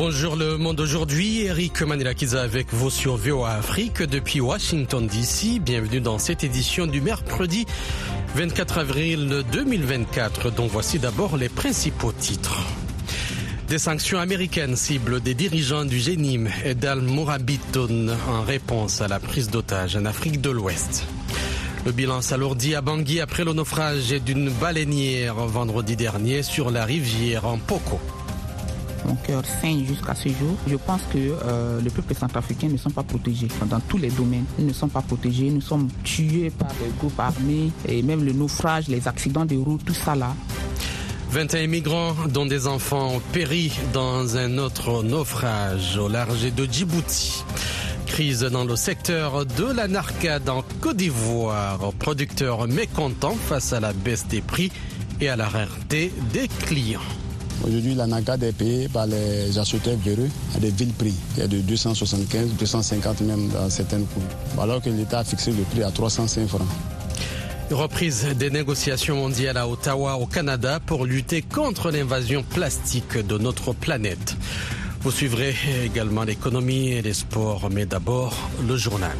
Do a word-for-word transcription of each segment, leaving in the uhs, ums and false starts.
Bonjour le monde aujourd'hui, Eric Manelakiza avec vous sur V O A Afrique depuis Washington D C. Bienvenue dans cette édition du mercredi vingt-quatre avril deux mille vingt-quatre, dont voici d'abord les principaux titres. Des sanctions américaines ciblent des dirigeants du Génim et d'Al-Mourabitoun en réponse à la prise d'otages en Afrique de l'Ouest. Le bilan s'alourdit à Bangui après le naufrage d'une baleinière vendredi dernier sur la rivière en Poko. Mon cœur saigne jusqu'à ce jour. Je pense que euh, le peuple centrafricain ne sont pas protégés dans tous les domaines. Ils ne sont pas protégés. Nous sommes tués par des groupes armés et même le naufrage, les accidents de route, tout ça là. vingt et un migrants, dont des enfants, ont péri dans un autre naufrage au large de Djibouti. Crise dans le secteur de la narcade en Côte d'Ivoire. Producteurs mécontents face à la baisse des prix et à la rareté des clients. Aujourd'hui, la narcade est payée par les acheteurs véreux à des villes prix. Il y a de deux cent soixante-quinze, deux cent cinquante même dans certaines cours. Alors que l'État a fixé le prix à trois cent cinq francs. Reprise des négociations mondiales à Ottawa, au Canada, pour lutter contre l'invasion plastique de notre planète. Vous suivrez également l'économie et les sports, mais d'abord le journal.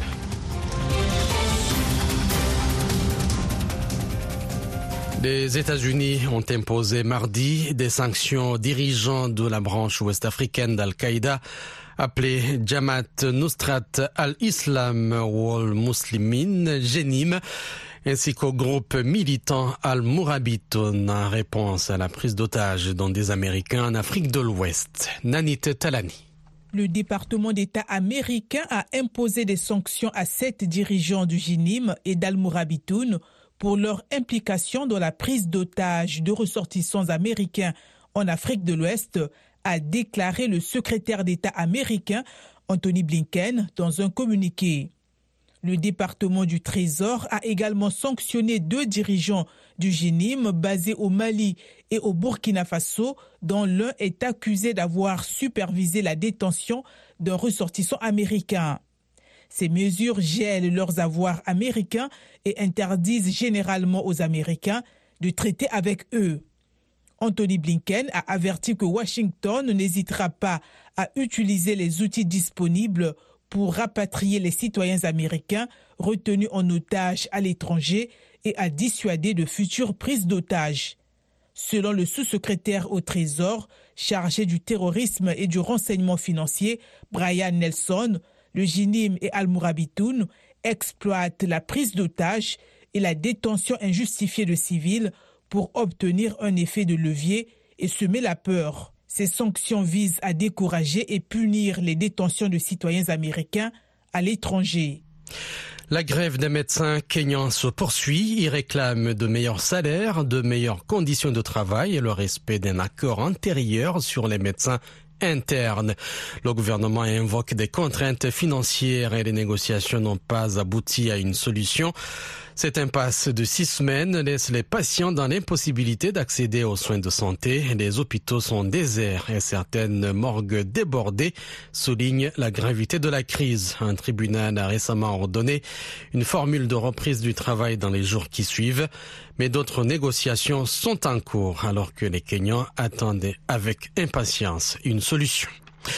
Les États-Unis ont imposé mardi des sanctions aux dirigeants de la branche ouest-africaine d'Al-Qaïda, appelée Jamaat Nusrat al-Islam wal Muslimin, Génim, ainsi qu'au groupe militant Al-Mourabitoun en réponse à la prise d'otages dans des Américains en Afrique de l'Ouest. Nanit Talani. Le département d'État américain a imposé des sanctions à sept dirigeants du Génim et d'Al-Mourabitoun pour leur implication dans la prise d'otages de ressortissants américains en Afrique de l'Ouest, a déclaré le secrétaire d'État américain Anthony Blinken dans un communiqué. Le département du Trésor a également sanctionné deux dirigeants du Génim basés au Mali et au Burkina Faso, dont l'un est accusé d'avoir supervisé la détention d'un ressortissant américain. Ces mesures gèlent leurs avoirs américains et interdisent généralement aux Américains de traiter avec eux. Anthony Blinken a averti que Washington n'hésitera pas à utiliser les outils disponibles pour rapatrier les citoyens américains retenus en otage à l'étranger et à dissuader de futures prises d'otages. Selon le sous-secrétaire au Trésor, chargé du terrorisme et du renseignement financier, Brian Nelson, le Génim et Al-Mourabitoun exploitent la prise d'otages et la détention injustifiée de civils pour obtenir un effet de levier et semer la peur. Ces sanctions visent à décourager et punir les détentions de citoyens américains à l'étranger. La grève des médecins kenyans se poursuit. Ils réclament de meilleurs salaires, de meilleures conditions de travail et le respect d'un accord antérieur sur les médecins interne. Le gouvernement invoque des contraintes financières et les négociations n'ont pas abouti à une solution. Cette impasse de six semaines laisse les patients dans l'impossibilité d'accéder aux soins de santé. Les hôpitaux sont déserts et certaines morgues débordées, souligne la gravité de la crise. Un tribunal a récemment ordonné une formule de reprise du travail dans les jours qui suivent, mais d'autres négociations sont en cours alors que les Kenyans attendent avec impatience une solution.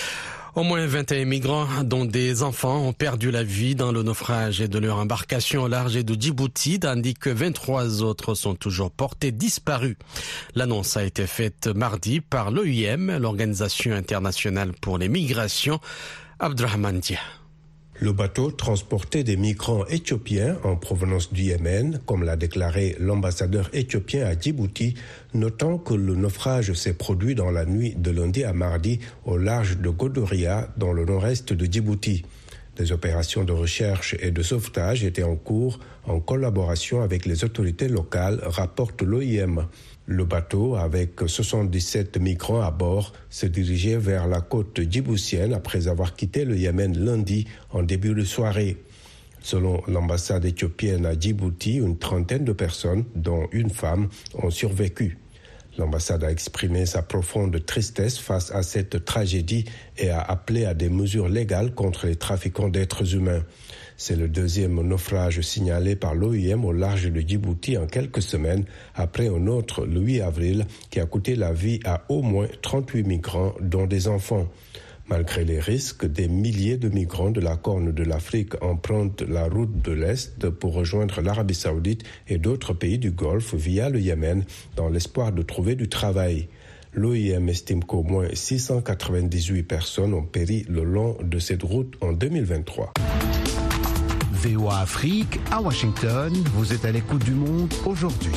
Au moins vingt et un migrants, dont des enfants, ont perdu la vie dans le naufrage de leur embarcation au large de Djibouti, tandis que vingt-trois autres sont toujours portés disparus. L'annonce a été faite mardi par l'O I M, l'Organisation internationale pour les migrations. Abdrahman Dia. Le bateau transportait des migrants éthiopiens en provenance du Yémen, comme l'a déclaré l'ambassadeur éthiopien à Djibouti, notant que le naufrage s'est produit dans la nuit de lundi à mardi au large de Godoria, dans le nord-est de Djibouti. Des opérations de recherche et de sauvetage étaient en cours en collaboration avec les autorités locales, rapporte l'O I M. Le bateau, avec soixante-dix-sept migrants à bord, se dirigeait vers la côte djiboutienne après avoir quitté le Yémen lundi en début de soirée. Selon l'ambassade éthiopienne à Djibouti, une trentaine de personnes, dont une femme, ont survécu. L'ambassade a exprimé sa profonde tristesse face à cette tragédie et a appelé à des mesures légales contre les trafiquants d'êtres humains. C'est le deuxième naufrage signalé par l'O I M au large de Djibouti en quelques semaines, après un autre le huit avril qui a coûté la vie à au moins trente-huit migrants, dont des enfants. Malgré les risques, des milliers de migrants de la Corne de l'Afrique empruntent la route de l'Est pour rejoindre l'Arabie Saoudite et d'autres pays du Golfe via le Yémen, dans l'espoir de trouver du travail. L'O I M estime qu'au moins six cent quatre-vingt-dix-huit personnes ont péri le long de cette route en deux mille vingt-trois. V O A Afrique, à Washington, vous êtes à l'écoute du monde aujourd'hui.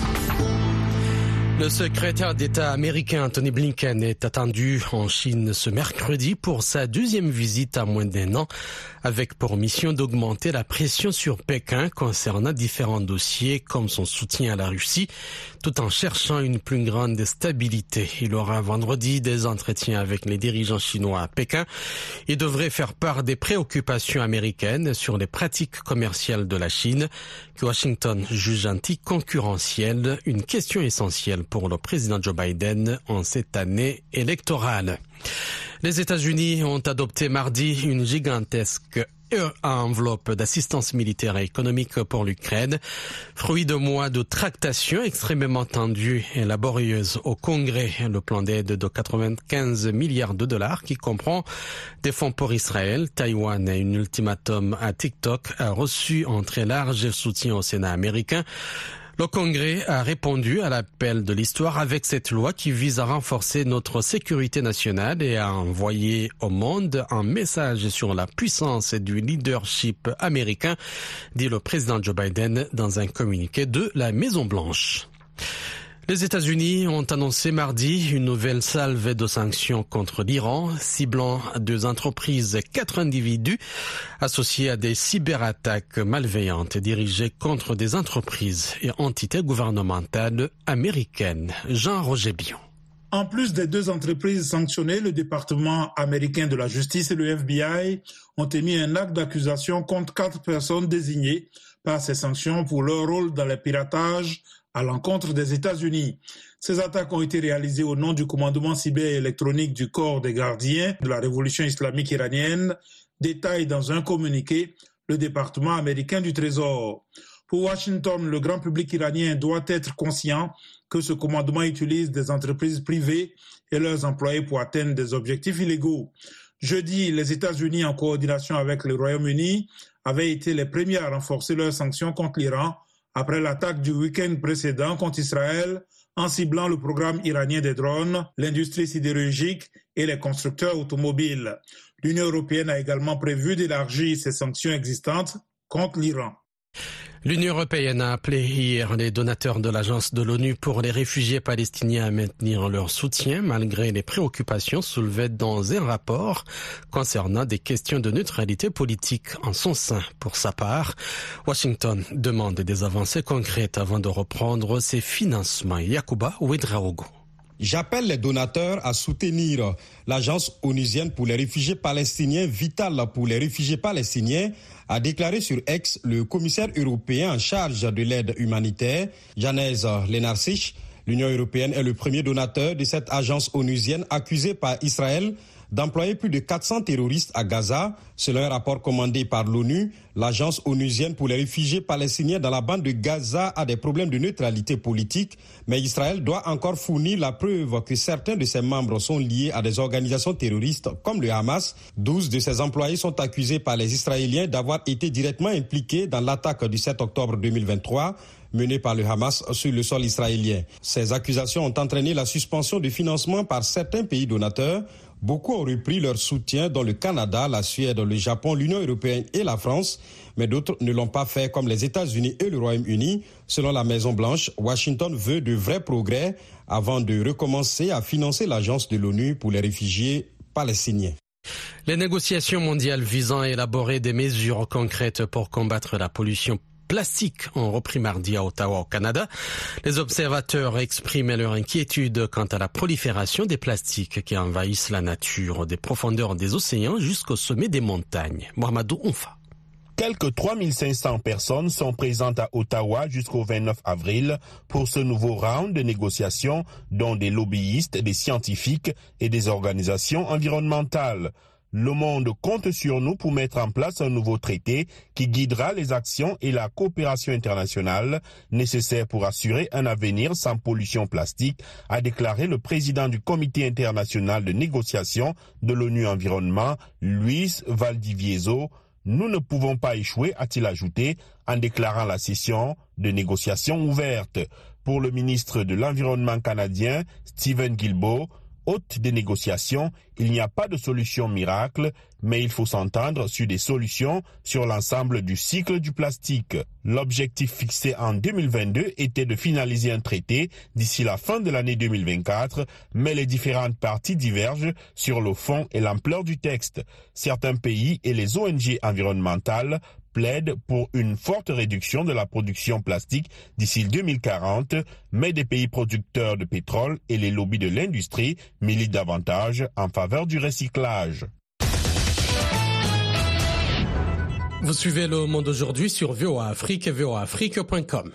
Le secrétaire d'État américain Antony Blinken est attendu en Chine ce mercredi pour sa deuxième visite à moins d'un an, avec pour mission d'augmenter la pression sur Pékin concernant différents dossiers comme son soutien à la Russie, tout en cherchant une plus grande stabilité. Il aura vendredi des entretiens avec les dirigeants chinois à Pékin et devrait faire part des préoccupations américaines sur les pratiques commerciales de la Chine, que Washington juge anticoncurrentielles, une question essentielle pour le président Joe Biden en cette année électorale. Les États-Unis ont adopté mardi une gigantesque enveloppe d'assistance militaire et économique pour l'Ukraine, fruit de mois de tractations extrêmement tendues et laborieuses au Congrès. Le plan d'aide de quatre-vingt-quinze milliards de dollars qui comprend des fonds pour Israël, Taïwan et un ultimatum à TikTok a reçu un très large soutien au Sénat américain. Le Congrès a répondu à l'appel de l'histoire avec cette loi qui vise à renforcer notre sécurité nationale et à envoyer au monde un message sur la puissance du leadership américain, dit le président Joe Biden dans un communiqué de la Maison-Blanche. Les États-Unis ont annoncé mardi une nouvelle salve de sanctions contre l'Iran, ciblant deux entreprises et quatre individus associés à des cyberattaques malveillantes dirigées contre des entreprises et entités gouvernementales américaines. Jean-Roger Bion. En plus des deux entreprises sanctionnées, le département américain de la justice et le F B I ont émis un acte d'accusation contre quatre personnes désignées par ces sanctions pour leur rôle dans le piratage à l'encontre des États-Unis. Ces attaques ont été réalisées au nom du commandement cyber-électronique du corps des gardiens de la révolution islamique iranienne, détaille dans un communiqué le département américain du Trésor. Pour Washington, le grand public iranien doit être conscient que ce commandement utilise des entreprises privées et leurs employés pour atteindre des objectifs illégaux. Jeudi, les États-Unis, en coordination avec le Royaume-Uni, avaient été les premiers à renforcer leurs sanctions contre l'Iran après l'attaque du week-end précédent contre Israël, en ciblant le programme iranien des drones, l'industrie sidérurgique et les constructeurs automobiles. L'Union européenne a également prévu d'élargir ses sanctions existantes contre l'Iran. L'Union européenne a appelé hier les donateurs de l'Agence de l'ONU pour les réfugiés palestiniens à maintenir leur soutien malgré les préoccupations soulevées dans un rapport concernant des questions de neutralité politique en son sein. Pour sa part, Washington demande des avancées concrètes avant de reprendre ses financements. Yacouba Ouedraogo. J'appelle les donateurs à soutenir l'Agence onusienne pour les réfugiés palestiniens, vitale pour les réfugiés palestiniens, a déclaré sur X le commissaire européen en charge de l'aide humanitaire, Janez Lenarčič. L'Union européenne est le premier donateur de cette agence onusienne accusée par Israël d'employer plus de quatre cents terroristes à Gaza. Selon un rapport commandé par l'ONU, l'agence onusienne pour les réfugiés palestiniens dans la bande de Gaza a des problèmes de neutralité politique, mais Israël doit encore fournir la preuve que certains de ses membres sont liés à des organisations terroristes comme le Hamas. douze de ses employés sont accusés par les Israéliens d'avoir été directement impliqués dans l'attaque du sept octobre deux mille vingt-trois menée par le Hamas sur le sol israélien. Ces accusations ont entraîné la suspension de financement par certains pays donateurs. Beaucoup ont repris leur soutien dans le Canada, la Suède, le Japon, l'Union européenne et la France, mais d'autres ne l'ont pas fait comme les États-Unis et le Royaume-Uni. Selon la Maison-Blanche, Washington veut de vrais progrès avant de recommencer à financer l'agence de l'ONU pour les réfugiés palestiniens. Les négociations mondiales visant à élaborer des mesures concrètes pour combattre la pollution plastique ont repris mardi à Ottawa, au Canada. Les observateurs expriment leur inquiétude quant à la prolifération des plastiques qui envahissent la nature, des profondeurs des océans jusqu'au sommet des montagnes. Mohamedou Oumfa. Quelques trois mille cinq cents personnes sont présentes à Ottawa jusqu'au vingt-neuf avril pour ce nouveau round de négociations, dont des lobbyistes, des scientifiques et des organisations environnementales. Le monde compte sur nous pour mettre en place un nouveau traité qui guidera les actions et la coopération internationale nécessaires pour assurer un avenir sans pollution plastique, a déclaré le président du Comité international de négociation de l'ONU Environnement, Luis Valdivieso. Nous ne pouvons pas échouer, a-t-il ajouté, en déclarant la session de négociation ouverte. Pour le ministre de l'Environnement canadien, Stephen Guilbeault, hôte des négociations, il n'y a pas de solution miracle, mais il faut s'entendre sur des solutions sur l'ensemble du cycle du plastique. L'objectif fixé en deux mille vingt-deux était de finaliser un traité d'ici la fin de l'année deux mille vingt-quatre, mais les différentes parties divergent sur le fond et l'ampleur du texte. Certains pays et les O N G environnementales plaide pour une forte réduction de la production plastique d'ici deux mille quarante, mais des pays producteurs de pétrole et les lobbies de l'industrie militent davantage en faveur du recyclage. Vous suivez Le Monde aujourd'hui sur V O A Afrique et v o a afrique point com.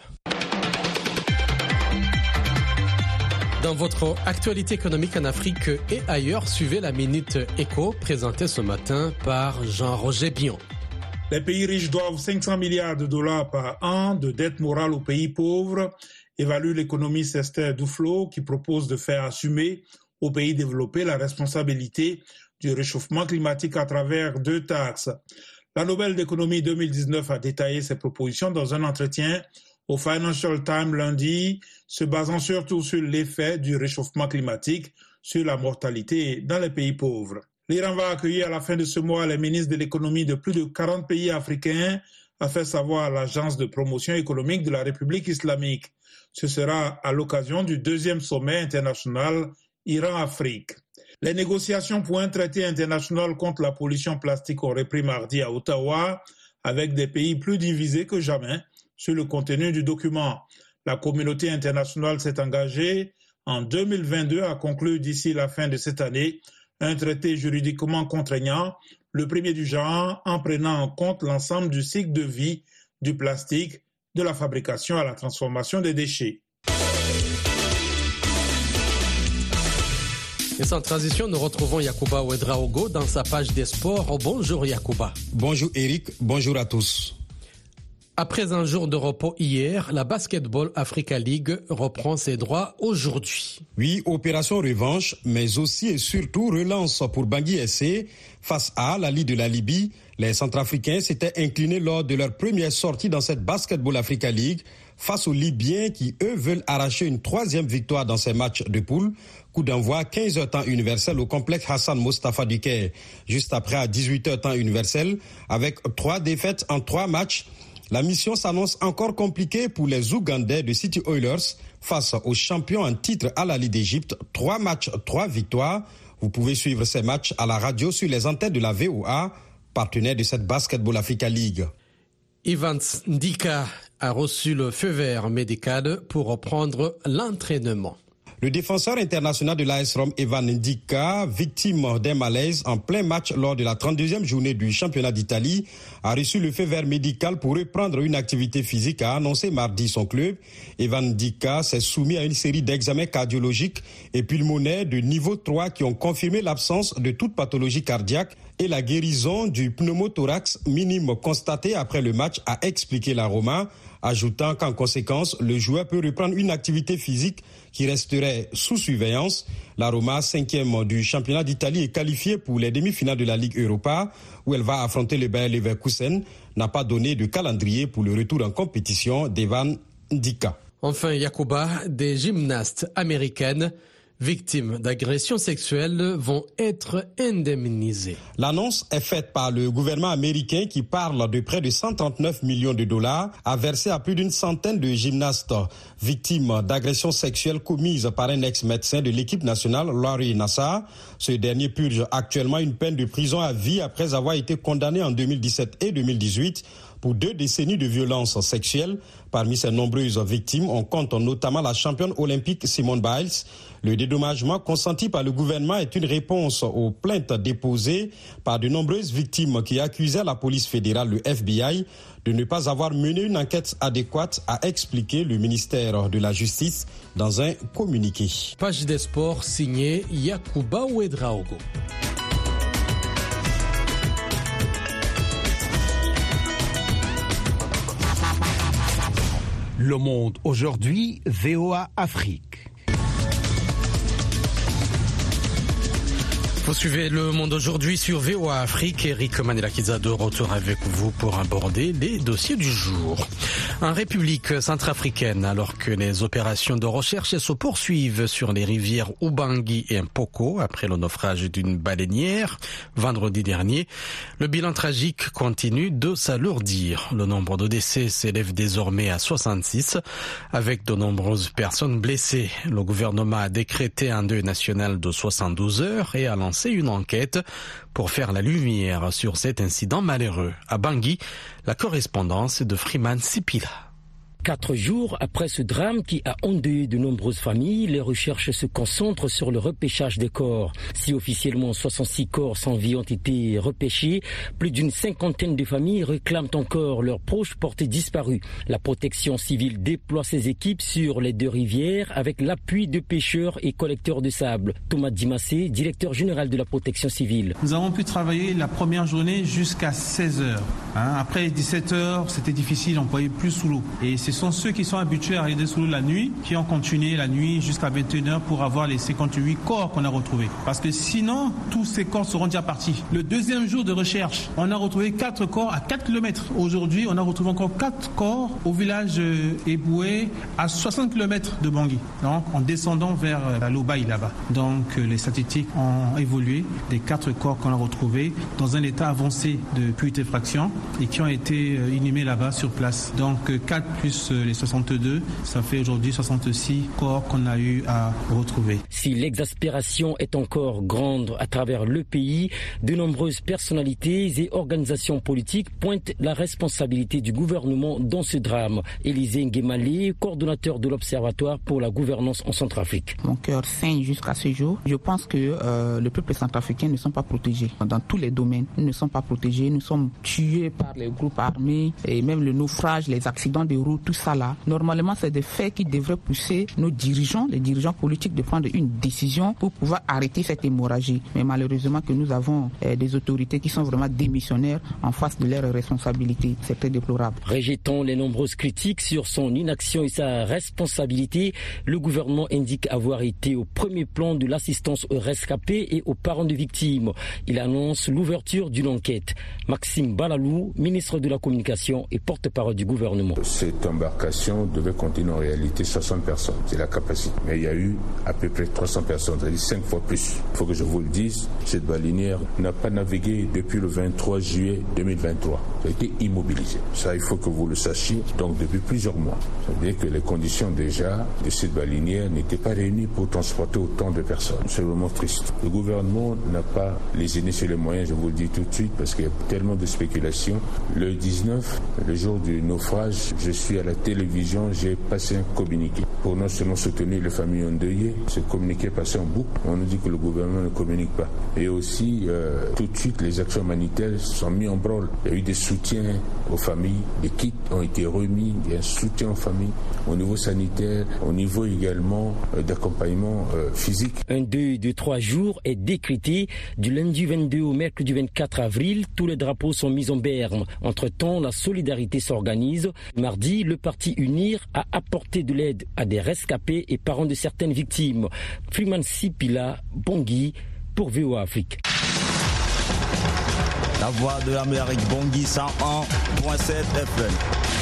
Dans votre actualité économique en Afrique et ailleurs, suivez la Minute Éco présentée ce matin par Jean-Roger Bion. Les pays riches doivent cinq cents milliards de dollars par an de dette morale aux pays pauvres, évalue l'économiste Esther Duflo, qui propose de faire assumer aux pays développés la responsabilité du réchauffement climatique à travers deux taxes. La Nobel d'économie deux mille dix-neuf a détaillé ses propositions dans un entretien au Financial Times lundi, se basant surtout sur l'effet du réchauffement climatique sur la mortalité dans les pays pauvres. L'Iran va accueillir à la fin de ce mois les ministres de l'économie de plus de quarante pays africains, a fait savoir l'agence de promotion économique de la République islamique. Ce sera à l'occasion du deuxième sommet international Iran-Afrique. Les négociations pour un traité international contre la pollution plastique ont repris mardi à Ottawa, avec des pays plus divisés que jamais sur le contenu du document. La communauté internationale s'est engagée en deux mille vingt-deux à conclure d'ici la fin de cette année un traité juridiquement contraignant, le premier du genre, en prenant en compte l'ensemble du cycle de vie du plastique, de la fabrication à la transformation des déchets. Et sans transition, nous retrouvons Yacouba Ouedraogo dans sa page des sports. Bonjour Yacouba. Bonjour Eric, bonjour à tous. Après un jour de repos hier, la Basketball Africa League reprend ses droits aujourd'hui. Oui, opération revanche, mais aussi et surtout relance pour Bangui S C. Face à la Ligue de la Libye, les Centrafricains s'étaient inclinés lors de leur première sortie dans cette Basketball Africa League face aux Libyens qui, eux, veulent arracher une troisième victoire dans ces matchs de poule. Coup d'envoi quinze heures temps universel au complexe Hassan Mostafa du Caire. Juste après à dix-huit heures temps universel, avec trois défaites en trois matchs. La mission s'annonce encore compliquée pour les Ougandais de City Oilers face aux champions en titre à la Ligue d'Égypte. Trois matchs, trois victoires. Vous pouvez suivre ces matchs à la radio sur les antennes de la V O A, partenaire de cette Basketball Africa League. Evans Ndika a reçu le feu vert médical pour reprendre l'entraînement. Le défenseur international de l'A S Rome, Evan Ndika, victime d'un malaise en plein match lors de la trente-deuxième journée du championnat d'Italie, a reçu le feu vert médical pour reprendre une activité physique, a annoncé mardi son club. Evan Ndika s'est soumis à une série d'examens cardiologiques et pulmonaires de niveau trois qui ont confirmé l'absence de toute pathologie cardiaque et la guérison du pneumothorax minime constaté après le match, a expliqué la Roma, ajoutant qu'en conséquence, le joueur peut reprendre une activité physique qui resterait sous surveillance. La Roma, cinquième du championnat d'Italie, est qualifiée pour les demi-finales de la Ligue Europa, où elle va affronter le Bayer Leverkusen, n'a pas donné de calendrier pour le retour en compétition d'Evan Ndika. Enfin, Yacouba, des gymnastes américaines victimes d'agressions sexuelles vont être indemnisées. L'annonce est faite par le gouvernement américain qui parle de près de cent trente-neuf millions de dollars à verser à plus d'une centaine de gymnastes victimes d'agressions sexuelles commises par un ex-médecin de l'équipe nationale, Larry Nassar. Ce dernier purge actuellement une peine de prison à vie après avoir été condamné en deux mille dix-sept et deux mille dix-huit pour deux décennies de violences sexuelles. Parmi ces nombreuses victimes, on compte notamment la championne olympique Simone Biles. Le dédommagement consenti par le gouvernement est une réponse aux plaintes déposées par de nombreuses victimes qui accusaient la police fédérale, le F B I, de ne pas avoir mené une enquête adéquate, a expliqué le ministère de la Justice dans un communiqué. Page des sports signée Yacouba Ouedraogo. Le Monde aujourd'hui, V O A Afrique. Vous suivez Le Monde aujourd'hui sur V O A Afrique. Eric Manelakiza de retour avec vous pour aborder les dossiers du jour. En République centrafricaine, alors que les opérations de recherche se poursuivent sur les rivières Ubangi et Mpoko après le naufrage d'une baleinière vendredi dernier, le bilan tragique continue de s'alourdir. Le nombre de décès s'élève désormais à soixante-six, avec de nombreuses personnes blessées. Le gouvernement a décrété un deuil national de soixante-douze heures et a lancé une enquête pour faire la lumière sur cet incident malheureux. À Bangui, la correspondance de Freeman Sipila. Quatre jours après ce drame qui a endeuillé de nombreuses familles, les recherches se concentrent sur le repêchage des corps. Si officiellement soixante-six corps sans vie ont été repêchés, plus d'une cinquantaine de familles réclament encore leurs proches portés disparus. La protection civile déploie ses équipes sur les deux rivières avec l'appui de pêcheurs et collecteurs de sable. Thomas Dimassé, directeur général de la protection civile. Nous avons pu travailler la première journée jusqu'à seize heures. Hein, après dix-sept heures, c'était difficile, on ne pouvait plus sous l'eau. Et c'est Ce sont ceux qui sont habitués à rester sous l'eau la nuit, qui ont continué la nuit jusqu'à vingt et une heures pour avoir les cinquante-huit corps qu'on a retrouvés. Parce que sinon, tous ces corps seront déjà partis. Le deuxième jour de recherche, on a retrouvé quatre corps à quatre kilomètres. Aujourd'hui, on a retrouvé encore quatre corps au village Eboué, à soixante kilomètres de Bangui. Donc, en descendant vers la Lobaï là-bas. Donc, les statistiques ont évolué des quatre corps qu'on a retrouvés dans un état avancé de putréfaction et qui ont été inhumés là-bas sur place. Donc, quatre plus les soixante-deux, ça fait aujourd'hui soixante-six corps qu'on a eu à retrouver. Si l'exaspération est encore grande à travers le pays, de nombreuses personnalités et organisations politiques pointent la responsabilité du gouvernement dans ce drame. Élisée Nguemale, coordonnateur de l'Observatoire pour la gouvernance en Centrafrique. Mon cœur saigne jusqu'à ce jour. Je pense que euh, le peuple centrafricain ne sont pas protégés dans tous les domaines. Ils ne sont pas protégés. Nous sommes tués par les groupes armés et même le naufrage, les accidents de route, tout ça là. Normalement, c'est des faits qui devraient pousser nos dirigeants, les dirigeants politiques, de prendre une décision pour pouvoir arrêter cette hémorragie. Mais malheureusement que nous avons euh, des autorités qui sont vraiment démissionnaires en face de leurs responsabilités. C'est très déplorable. Rejetant les nombreuses critiques sur son inaction et sa responsabilité, le gouvernement indique avoir été au premier plan de l'assistance aux rescapés et aux parents de victimes. Il annonce l'ouverture d'une enquête. Maxime Balalou, ministre de la Communication et porte-parole du gouvernement. Cette embarcation devait contenir en réalité soixante personnes. C'est la capacité. Mais il y a eu à peu près trois cents personnes, c'est-à-dire cinq fois plus. Il faut que je vous le dise, cette baleinière n'a pas navigué depuis le vingt-trois juillet deux mille vingt-trois. Ça a été immobilisé. Ça, il faut que vous le sachiez. Donc, depuis plusieurs mois. Ça veut dire que les conditions déjà de cette baleinière n'étaient pas réunies pour transporter autant de personnes. C'est vraiment triste. Le gouvernement n'a pas lésiné sur les moyens, je vous le dis tout de suite, parce qu'il y a tellement de spéculations. Le dix-neuf, le jour du naufrage, je suis à la télévision, j'ai passé un communiqué pour non seulement soutenir les familles endeuillées. Ce communiqué est passé en boucle. On nous dit que le gouvernement ne communique pas. Et aussi, euh, tout de suite, les actions humanitaires sont mises en branle. Il y a eu des soutiens aux familles, des kits ont été remis, il y a un soutien aux familles au niveau sanitaire, au niveau également euh, d'accompagnement euh, physique. Un deuil de trois jours est décrété du lundi vingt-deux au mercredi vingt-quatre avril. Tous les drapeaux sont mis en berne. Entre-temps, la solidarité s'organise. Mardi, le parti UNIR a apporté de l'aide à des rescapés et parents de certaines victimes. Freeman Sipila, Bangui, pour V O A Afrique. La voix de l'Amérique, Bangui cent un virgule sept F M.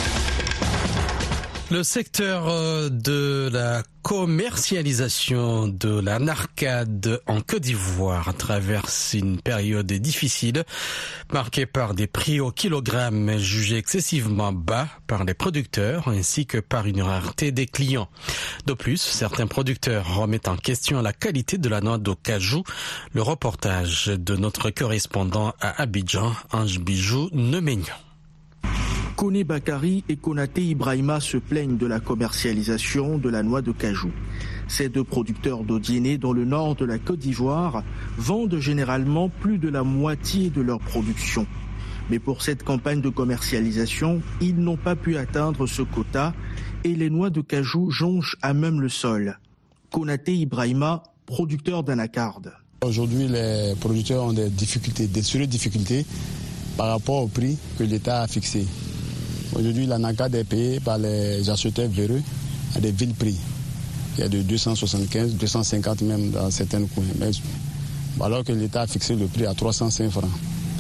Le secteur de la commercialisation de la narcade en Côte d'Ivoire traverse une période difficile, marquée par des prix au kilogramme jugés excessivement bas par les producteurs ainsi que par une rareté des clients. De plus, certains producteurs remettent en question la qualité de la noix de cajou. Le reportage de notre correspondant à Abidjan, Ange Bijou Nemeignan. Koné Bakari et Konaté Ibrahima se plaignent de la commercialisation de la noix de cajou. Ces deux producteurs d'Odiéné, dans le nord de la Côte d'Ivoire, vendent généralement plus de la moitié de leur production. Mais pour cette campagne de commercialisation, ils n'ont pas pu atteindre ce quota et les noix de cajou jonchent à même le sol. Konaté Ibrahima, producteur d'anacarde. Aujourd'hui, les producteurs ont des difficultés, des sérieuses difficultés par rapport au prix que l'État a fixé. Aujourd'hui, l'anacarde est payée par les acheteurs véreux à des vil prix. Il y a de deux cent soixante-quinze, deux cent cinquante même dans certains coins. Mais, alors que l'État a fixé le prix à trois cent cinq francs.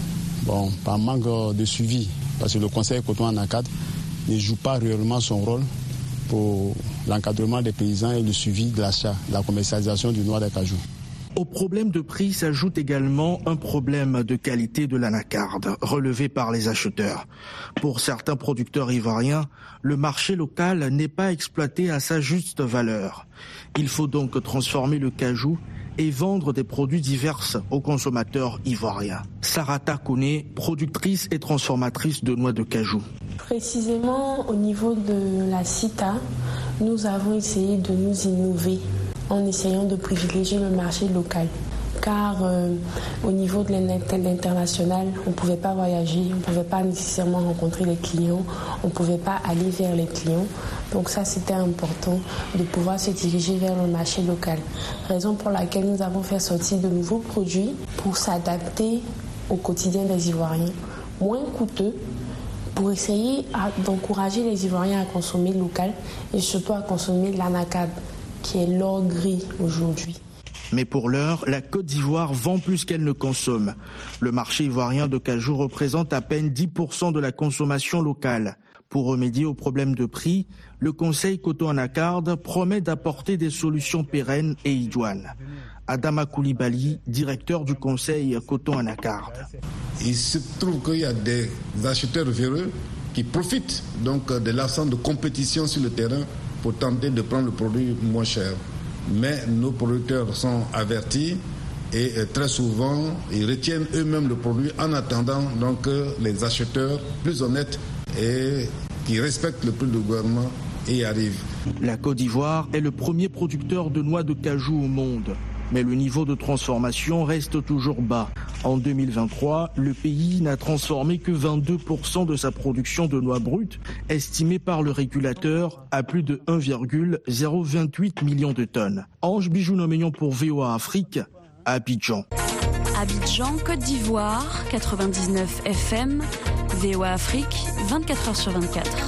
Bon, par manque de suivi, parce que le Conseil coton anacarde ne joue pas réellement son rôle pour l'encadrement des paysans et le suivi de l'achat, de la commercialisation du noix d'acajou. Au problème de prix s'ajoute également un problème de qualité de l'anacarde, relevé par les acheteurs. Pour certains producteurs ivoiriens, le marché local n'est pas exploité à sa juste valeur. Il faut donc transformer le cajou et vendre des produits divers aux consommateurs ivoiriens. Sarata Kone, productrice et transformatrice de noix de cajou. Précisément au niveau de la CITA, nous avons essayé de nous innover en essayant de privilégier le marché local. Car euh, au niveau de l'international, on ne pouvait pas voyager, on ne pouvait pas nécessairement rencontrer les clients, on ne pouvait pas aller vers les clients. Donc ça, c'était important de pouvoir se diriger vers le marché local. Raison pour laquelle nous avons fait sortir de nouveaux produits pour s'adapter au quotidien des Ivoiriens, moins coûteux, pour essayer d'encourager les Ivoiriens à consommer local et surtout à consommer l'anacarde, qui est l'or gris aujourd'hui. Mais pour l'heure, la Côte d'Ivoire vend plus qu'elle ne consomme. Le marché ivoirien de cajou représente à peine dix pour cent de la consommation locale. Pour remédier au problème de prix, le Conseil coton anacarde promet d'apporter des solutions pérennes et idoines. Adama Koulibaly, directeur du Conseil coton anacarde. Il se trouve qu'il y a des acheteurs véreux qui profitent donc de l'absence de compétition sur le terrain pour tenter de prendre le produit moins cher. Mais nos producteurs sont avertis et très souvent ils retiennent eux-mêmes le produit en attendant donc les acheteurs plus honnêtes et qui respectent le prix du gouvernement et y arrivent. La Côte d'Ivoire est le premier producteur de noix de cajou au monde. Mais le niveau de transformation reste toujours bas. En deux mille vingt-trois, le pays n'a transformé que vingt-deux pour cent de sa production de noix brutes, estimée par le régulateur à plus de un virgule zéro vingt-huit million de tonnes. Ange Bijou-Nomignon pour V O A Afrique, à Abidjan. Abidjan, Côte d'Ivoire, quatre-vingt-dix-neuf F M, V O A Afrique, vingt-quatre heures sur vingt-quatre.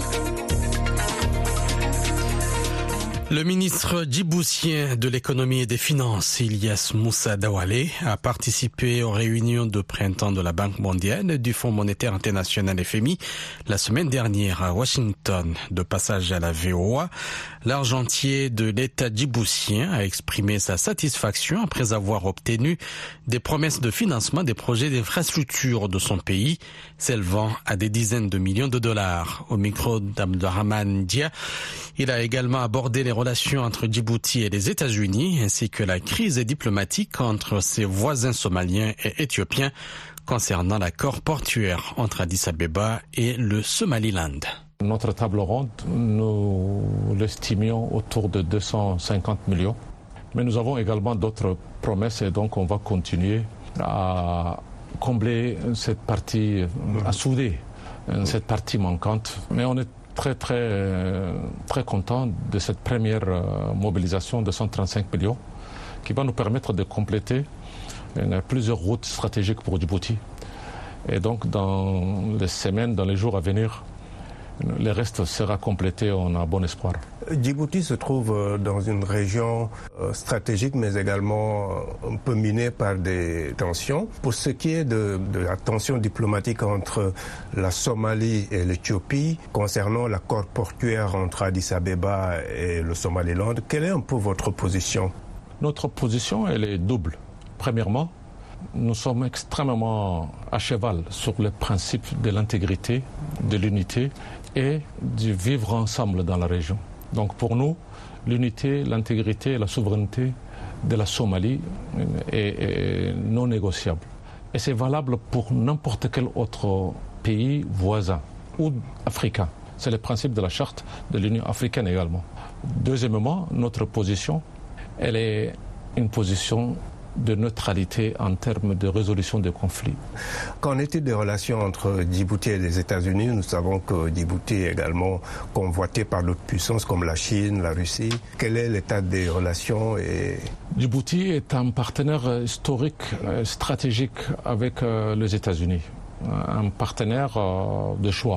Le ministre djiboutien de l'économie et des finances, Ilyas Moussa Dawale, a participé aux réunions de printemps de la Banque mondiale, du Fonds monétaire international F M I, la semaine dernière à Washington. De passage à la V O A, l'argentier de l'État djiboutien a exprimé sa satisfaction après avoir obtenu des promesses de financement des projets d'infrastructure de son pays, s'élevant à des dizaines de millions de dollars. Au micro d'Abdelrahman Dia, il a également abordé les relations entre Djibouti et les États-Unis, ainsi que la crise diplomatique entre ses voisins somaliens et éthiopiens concernant l'accord portuaire entre Addis Abeba et le Somaliland. Notre table ronde, nous l'estimions autour de deux cent cinquante millions. Mais nous avons également d'autres promesses et donc on va continuer à combler cette partie, à souder cette partie manquante. Mais on est très très très content de cette première mobilisation de cent trente-cinq millions qui va nous permettre de compléter plusieurs routes stratégiques pour Djibouti. Et donc dans les semaines, dans les jours à venir, le reste sera complété, on a bon espoir. Djibouti se trouve dans une région stratégique mais également un peu minée par des tensions. Pour ce qui est de, de la tension diplomatique entre la Somalie et l'Éthiopie concernant l'accord portuaire entre Addis Abeba et le Somaliland, quelle est un peu votre position? Notre position, elle est double. Premièrement, nous sommes extrêmement à cheval sur le principe de l'intégrité, de l'unité et du vivre ensemble dans la région. Donc pour nous, l'unité, l'intégrité et la souveraineté de la Somalie est, est non négociable. Et c'est valable pour n'importe quel autre pays voisin ou africain. C'est le principe de la charte de l'Union africaine également. Deuxièmement, notre position, elle est une position de neutralité en termes de résolution des conflits. Qu'en est-il des relations entre Djibouti et les États-Unis? Nous savons que Djibouti est également convoité par d'autres puissances comme la Chine, la Russie. Quel est l'état des relations et... Djibouti est un partenaire historique, stratégique avec les États-Unis. Un partenaire de choix.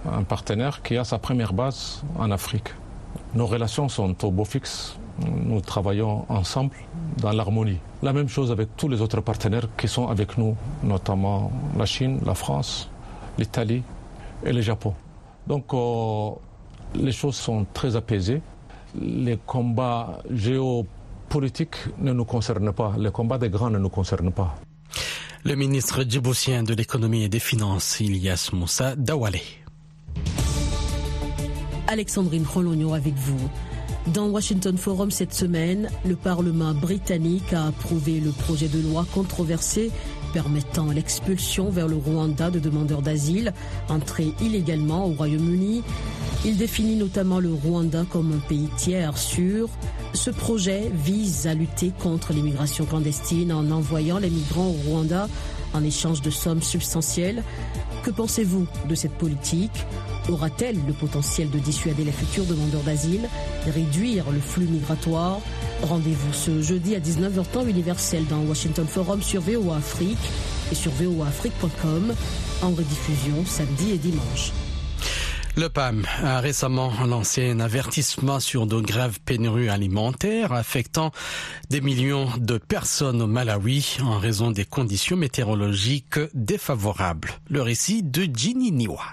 un partenaire qui a sa première base en Afrique. Nos relations sont au beau fixe. Nous travaillons ensemble dans l'harmonie. La même chose avec tous les autres partenaires qui sont avec nous, notamment la Chine, la France, l'Italie et le Japon. Donc euh, les choses sont très apaisées. Les combats géopolitiques ne nous concernent pas. Les combats des grands ne nous concernent pas. Le ministre djiboutien de l'économie et des finances, Ilyas Moussa Dawale. Alexandrine Rologno avec vous. Dans Washington Forum cette semaine, le Parlement britannique a approuvé le projet de loi controversé permettant l'expulsion vers le Rwanda de demandeurs d'asile entrés illégalement au Royaume-Uni. Il définit notamment le Rwanda comme un pays tiers sûr. Ce projet vise à lutter contre l'immigration clandestine en envoyant les migrants au Rwanda en échange de sommes substantielles. Que pensez-vous de cette politique ? Aura-t-elle le potentiel de dissuader les futurs demandeurs d'asile, réduire le flux migratoire ? Rendez-vous ce jeudi à dix-neuf heures temps universel dans Washington Forum sur V O A Afrique et sur V O A Afrique point com, en rediffusion samedi et dimanche. Le P A M a récemment lancé un avertissement sur de graves pénuries alimentaires affectant des millions de personnes au Malawi en raison des conditions météorologiques défavorables. Le récit de Ginny Niwa.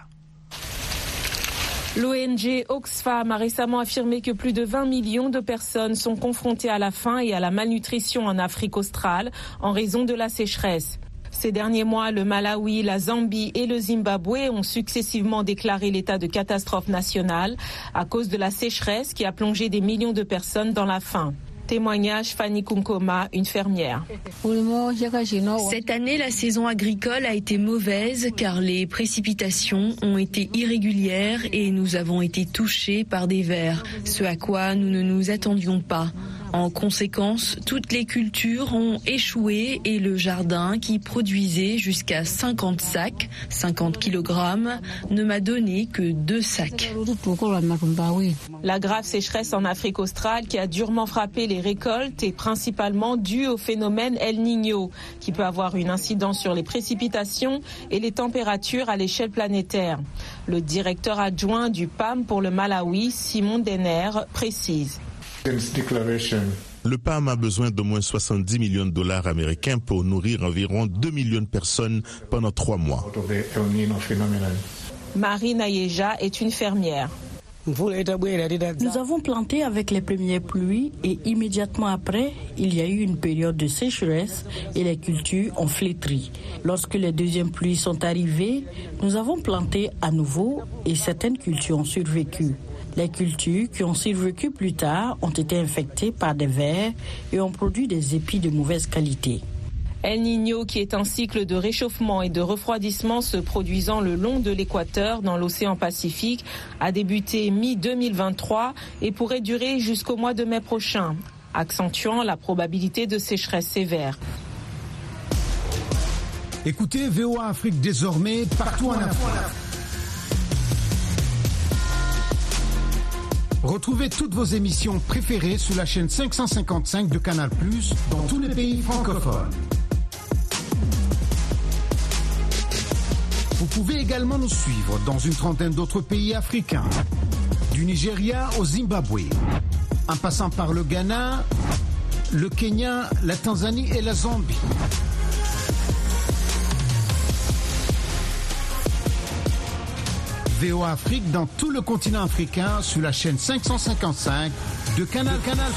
L'O N G Oxfam a récemment affirmé que plus de vingt millions de personnes sont confrontées à la faim et à la malnutrition en Afrique australe en raison de la sécheresse. Ces derniers mois, le Malawi, la Zambie et le Zimbabwe ont successivement déclaré l'état de catastrophe nationale à cause de la sécheresse qui a plongé des millions de personnes dans la faim. Témoignage Fanny Kunkoma, une fermière. Cette année, la saison agricole a été mauvaise car les précipitations ont été irrégulières et nous avons été touchés par des vers, ce à quoi nous ne nous attendions pas. En conséquence, toutes les cultures ont échoué et le jardin, qui produisait jusqu'à cinquante sacs, cinquante kilogrammes, ne m'a donné que deux sacs. La grave sécheresse en Afrique australe qui a durement frappé les récoltes est principalement due au phénomène El Niño, qui peut avoir une incidence sur les précipitations et les températures à l'échelle planétaire. Le directeur adjoint du P A M pour le Malawi, Simon Denner, précise. Le P A M a besoin d'au moins soixante-dix millions de dollars américains pour nourrir environ deux millions de personnes pendant trois mois. Marie Nayeja est une fermière. Nous avons planté avec les premières pluies et immédiatement après, il y a eu une période de sécheresse et les cultures ont flétri. Lorsque les deuxièmes pluies sont arrivées, nous avons planté à nouveau et certaines cultures ont survécu. Les cultures qui ont survécu plus tard ont été infectées par des vers et ont produit des épis de mauvaise qualité. El Niño, qui est un cycle de réchauffement et de refroidissement se produisant le long de l'équateur dans l'océan Pacifique, a débuté mi deux mille vingt-trois et pourrait durer jusqu'au mois de mai prochain, accentuant la probabilité de sécheresse sévère. Écoutez V O A Afrique désormais partout en Afrique. Retrouvez toutes vos émissions préférées sur la chaîne cinq cent cinquante-cinq de Canal plus, dans tous les pays francophones. Vous pouvez également nous suivre dans une trentaine d'autres pays africains, du Nigeria au Zimbabwe, en passant par le Ghana, le Kenya, la Tanzanie et la Zambie. V O A Afrique dans tout le continent africain sur la chaîne cinq cent cinquante-cinq de Canal Canal.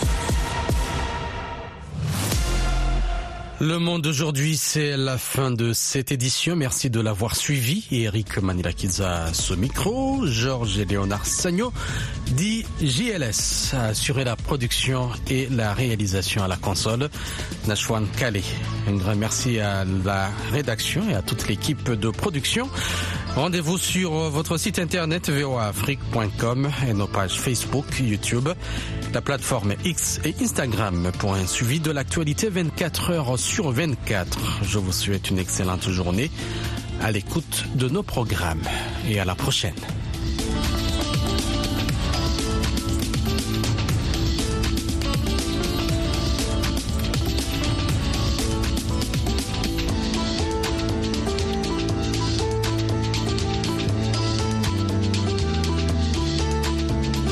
Le Monde d'aujourd'hui, c'est la fin de cette édition. Merci de l'avoir suivi. Eric Manilakidza à ce micro, Georges et Léonard Sagno, dit J L S, a assuré la production et la réalisation à la console. Nashwan Kale. Un grand merci à la rédaction et à toute l'équipe de production. Rendez-vous sur votre site internet v o a afrique point com et nos pages Facebook, YouTube, la plateforme X et Instagram pour un suivi de l'actualité vingt-quatre heures sur vingt-quatre. Je vous souhaite une excellente journée à l'écoute de nos programmes et à la prochaine.